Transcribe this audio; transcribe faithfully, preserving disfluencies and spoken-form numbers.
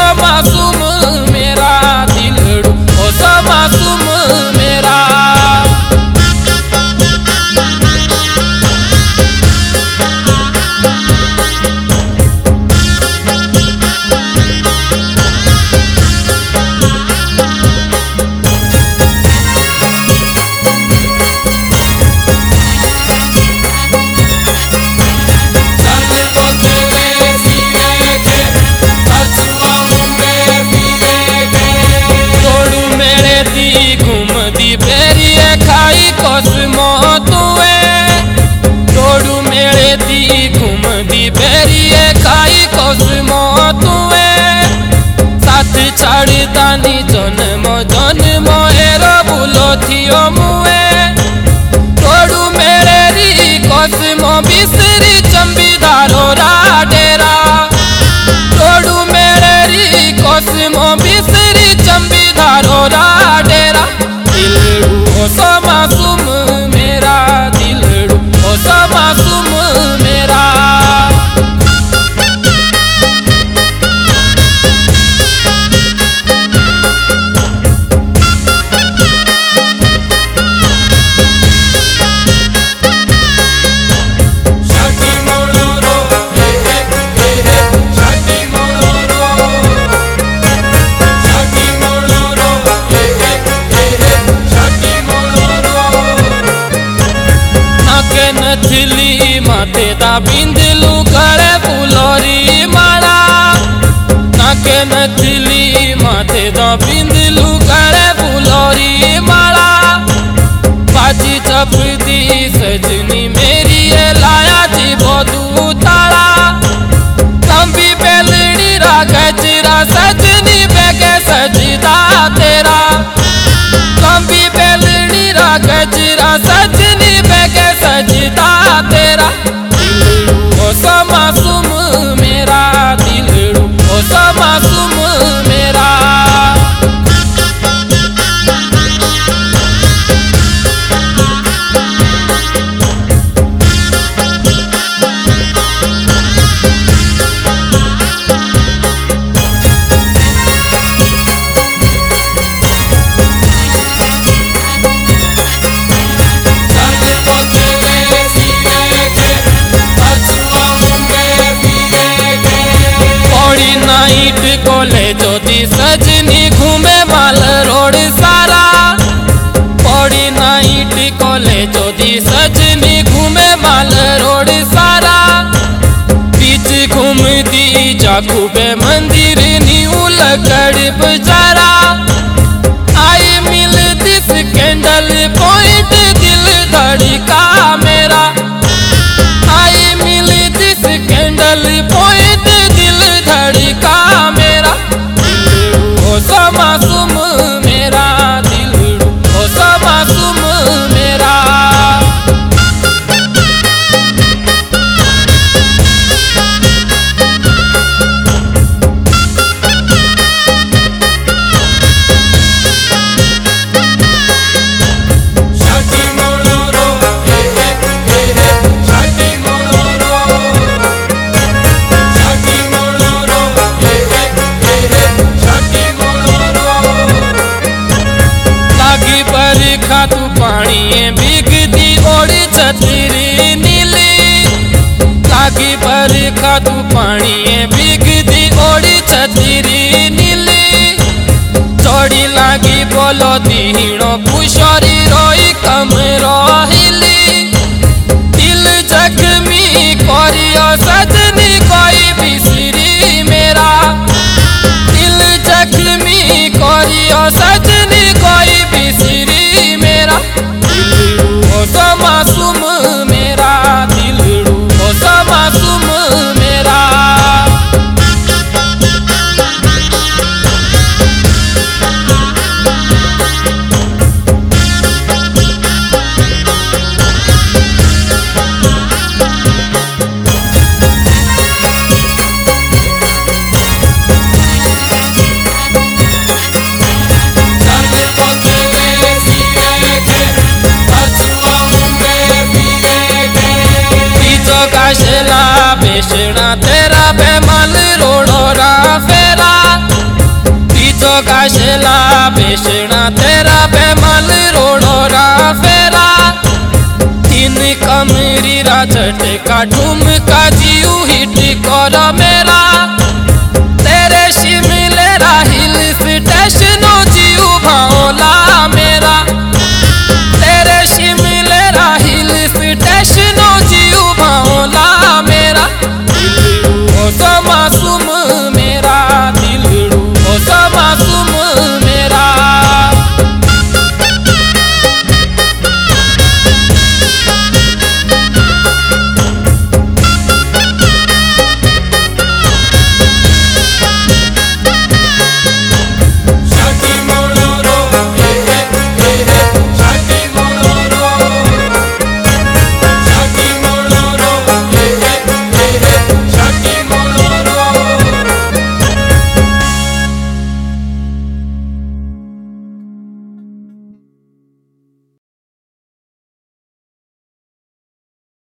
मासूम मेरा दिलड़ू, ओ सा मासूम मेरा। कोसमो तुए तोड़ू मेरे दी घूमदी बेरिए खाई कोसमो तुए साथ छाड़ता नी जन्मो जन्मो एरो भूलो थियो मुए तोड़ू मेरे री कोसमो बिसरी चंबीदारो रा डेरा तोड़ू मेरे री कोसमो बिसरी चंबीदारो रा डेरा। दिलड़ू ओ सा मासूम मेरा दिलड़ू, ओ सा मासूम मेरा। नथली माथे दा बिंदलू गले फुलोरी माला नाके नथली माथे दा बिंदलू गले फुलोरी माला बाजी चपदी सजनी मेरी ये लाया जी बोदू ताला लंबी बेलड़ी रा गजरा सजनी बेगे सजदा तेरा लंबी बेलड़ी रा गजरा सजनी बेगे सजदा तेरा। दिलड़ू ओ सा मासूम मेरा दिलड़ू, ओ सा मासूम मेरा। नाइट कोले जोदी सजनी घूमे माल रोड सारा पौड़ी नाइट कोले जोदी सजनी घूमे माल रोड सारा बीच घूमदी जाखूबे मंदिर नी उलगड़ बजारा आई मिलती स्कैंडल पॉइंट दिल धड़का मेरा आई मिलती स्कैंडल पॉइंट दिल धड़का मेरा। दिलड़ू ओ सा मासूम मेरा दिलड़ू, ओ सा मासूम मेरा। तू पानी भीगती ओड़ी छतरी नीली लागी बरखा तू पानी भीगती ओड़ी छतरी नीली चोड़ी लागी बोलो दीनो पुशोरी रोई कम रोहिली दिल जख्मी कोरियो सजनी कोई बिसरी मेरा दिल जख्मी कोरियो सजनी कोई बिसरी मेरा। दिलड़ू ओ सा मासूम मेरा दिलड़ू, ओ सा मासूम मेरा। बेशना तेरा बेमल रोड़ो रा फेरा कृष्णा तेरा बेमल रोड़ो रा फेरा तीन कमरी रा झटका ठुमका जीव हिट कर मेरा।